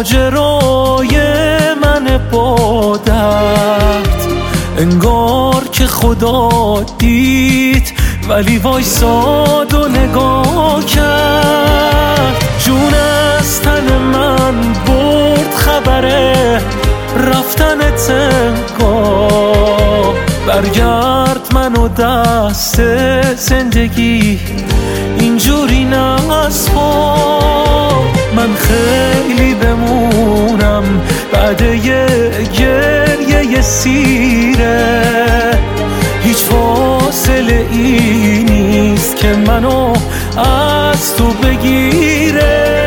ماجرای من با درد، انگار که خدا دید ولی وایساد و نگاه کرد. جون از تن من برد خبره رفتنت انگار، برگرد منو دست زندگی اینجوری نسپار. من خیلی بمونم بعد یه گریه سیره، هیچ فاصله ای نیست که منو از تو بگیره.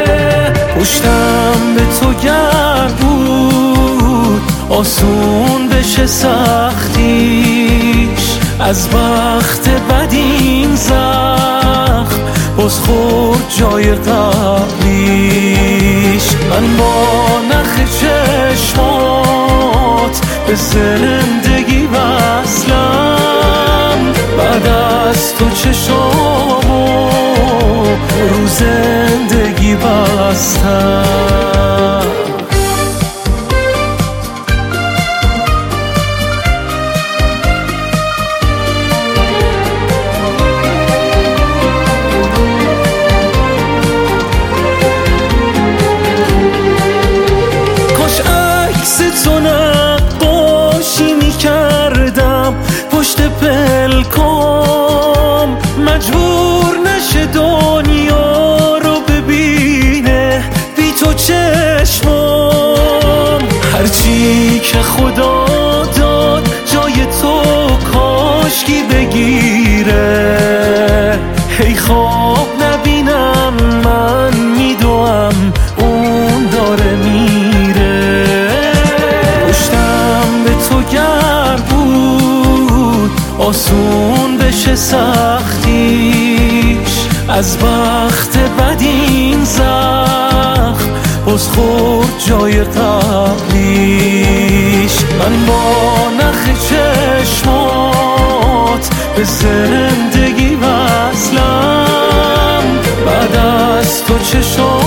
پشتم به تو گرد بود آسون بشه سختیش، از بخت بد این زخم باز خورد جای قبلیش. من با نخ چشمات به زندگی وصلم، بعد از تو چشامو رو زندگی بستم. تو نقاشی میکردم پشت پلکام، مجبور نشه دنیا رو ببینه بی تو چشمام. هرچی که خدا داد جای تو کاشکی بگیره، هی خواب نبینم من میدوام اون داره میره. آسون بشه سختیش، از بخت بد این زخم باز خورد جای قبلیش. من با نخ چشمات به زندگی وصلم، بعد از تو چشمات